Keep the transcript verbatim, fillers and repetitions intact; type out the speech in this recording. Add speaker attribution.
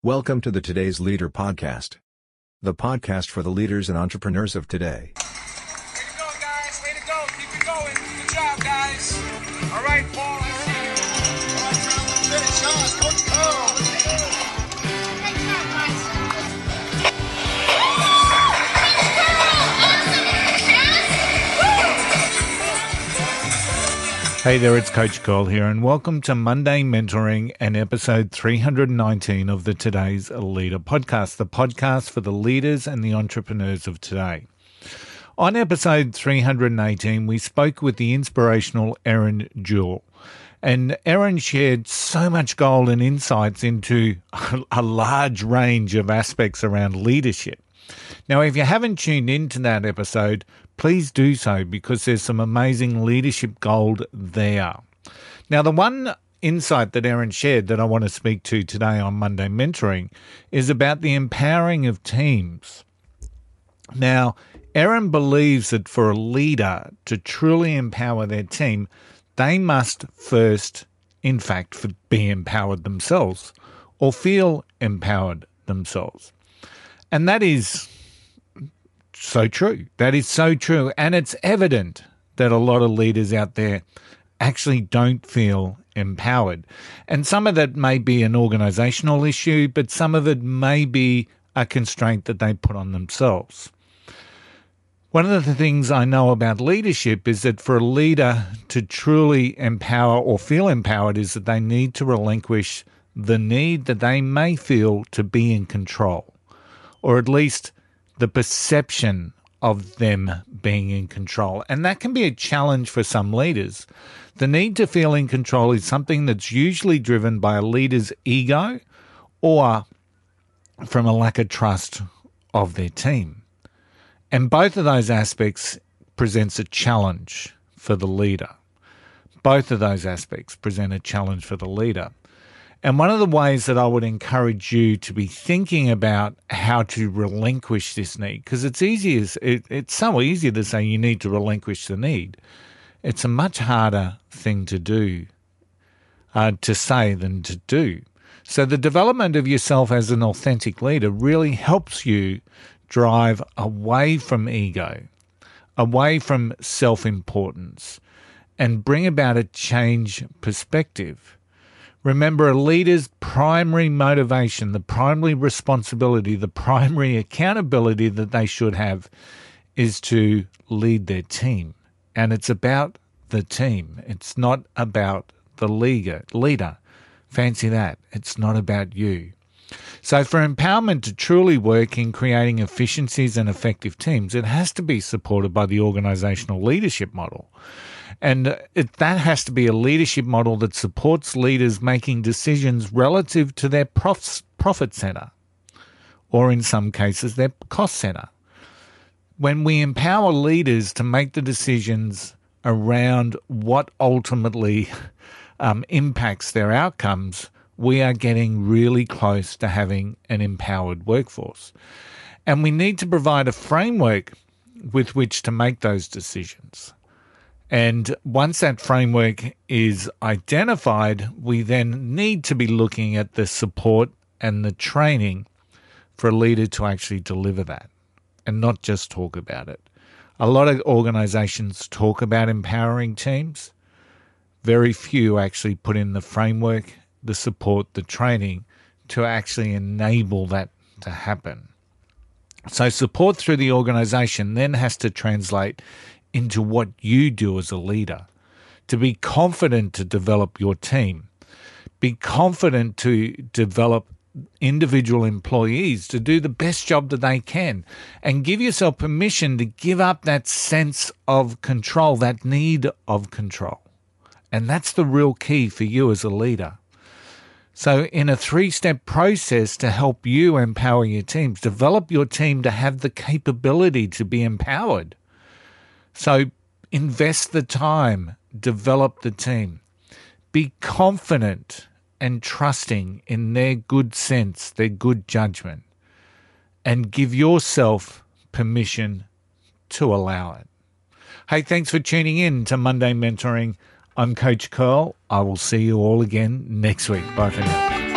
Speaker 1: Welcome to the Today's Leader podcast, the podcast for the leaders and entrepreneurs of today.
Speaker 2: Way to go, guys. Way to go. Keep it going. Good job, guys. All right, Paul, I see you. All right, Charlie. Finish us. Coach Carl.
Speaker 3: Good job, guys.
Speaker 4: Hey there, it's Coach Cole here, and welcome to Monday Mentoring and episode three hundred nineteen of the Today's Leader podcast, the podcast for the leaders and the entrepreneurs of today. On episode three hundred eighteen, we spoke with the inspirational Erin Jewell, and Erin shared so much gold and insights into a large range of aspects around leadership. Now, if you haven't tuned into that episode, please do so because there's some amazing leadership gold there. Now, the one insight that Erin shared that I want to speak to today on Monday Mentoring is about the empowering of teams. Now, Erin believes that for a leader to truly empower their team, they must first, in fact, be empowered themselves or feel empowered themselves. And that is so true. That is so true. And it's evident that a lot of leaders out there actually don't feel empowered. And some of that may be an organizational issue, but some of it may be a constraint that they put on themselves. One of the things I know about leadership is that for a leader to truly empower or feel empowered is that they need to relinquish the need that they may feel to be in control, or at least the perception of them being in control. And that can be a challenge for some leaders. The need to feel in control is something that's usually driven by a leader's ego or from a lack of trust of their team. And both of those aspects presents a challenge for the leader. Both of those aspects present a challenge for the leader. And one of the ways that I would encourage you to be thinking about how to relinquish this need, because it's easy as it, it's so easy to say you need to relinquish the need. It's a much harder thing to do, uh, to say than to do. So the development of yourself as an authentic leader really helps you drive away from ego, away from self-importance, and bring about a change perspective. Remember, a leader's primary motivation, the primary responsibility, the primary accountability that they should have is to lead their team. And it's about the team. It's not about the leader. leader. Fancy that. It's not about you. So for empowerment to truly work in creating efficiencies and effective teams, it has to be supported by the organizational leadership model. And it, that has to be a leadership model that supports leaders making decisions relative to their prof, profit center, or in some cases, their cost center. When we empower leaders to make the decisions around what ultimately um, impacts their outcomes, we are getting really close to having an empowered workforce. And we need to provide a framework with which to make those decisions. And once that framework is identified, we then need to be looking at the support and the training for a leader to actually deliver that and not just talk about it. A lot of organizations talk about empowering teams. Very few actually put in the framework, the support, the training to actually enable that to happen. So support through the organization then has to translate into what you do as a leader, to be confident to develop your team, be confident to develop individual employees to do the best job that they can, and give yourself permission to give up that sense of control, that need of control. And that's the real key for you as a leader. So in a three-step process to help you empower your teams, develop your team to have the capability to be empowered. So invest the time, develop the team, be confident and trusting in their good sense, their good judgment, and give yourself permission to allow it. Hey, thanks for tuning in to Monday Mentoring. I'm Coach Curl. I will see you all again next week. Bye for now.